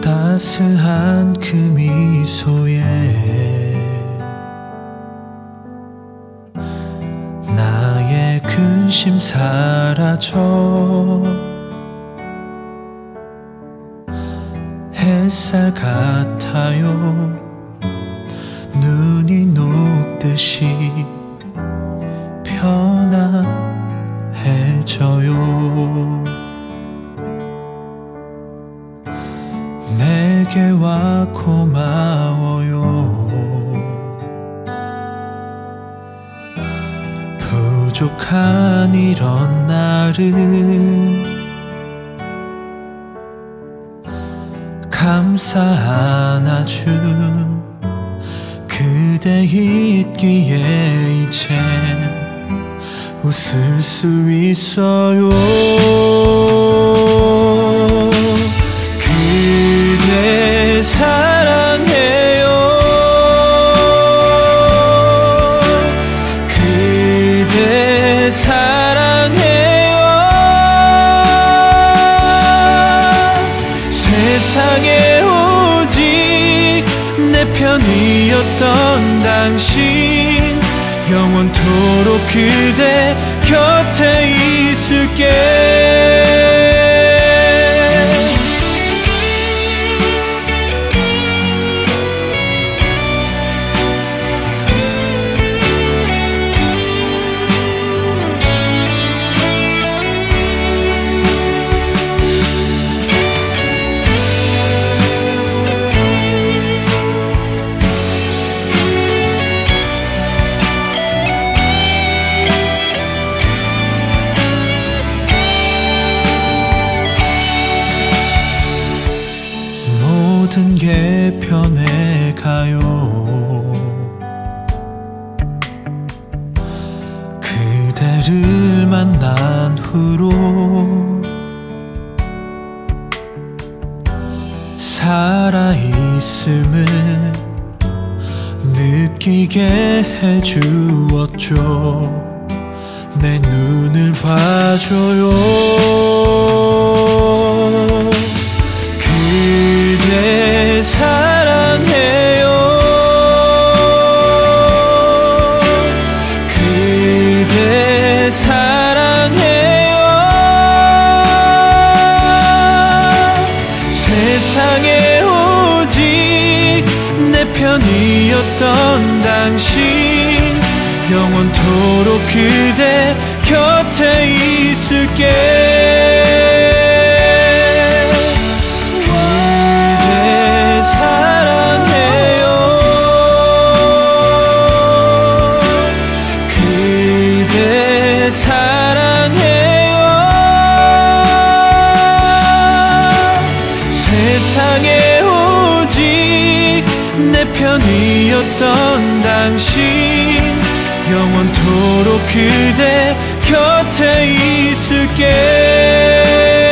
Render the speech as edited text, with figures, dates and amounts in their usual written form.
따스한 그 미소에 나의 근심 사라져 햇살 같아요. 눈이 녹듯이 편안해져요. 내게 와 고마워요. 부족한 이런 나를 감싸 안아준 그대 있기에 이제 웃을 수 있어요. 그대 사랑해요. 그대 사랑해요. 세상에 오직 내 편이었던 당신 영원토록 그대 곁에 있을게. 모든 게 변해가요. 그대를 만난 후로 살아있음을 느끼게 해주었죠. 내 눈을 봐줘요. 그대 사랑해요. 그대 사랑해요. 세상에 오직 내 편이었던 당신 영원토록 그대 곁에 있을게. 사랑해요. 세상에 오직 내 편이었던 당신 영원토록 그대 곁에 있을게.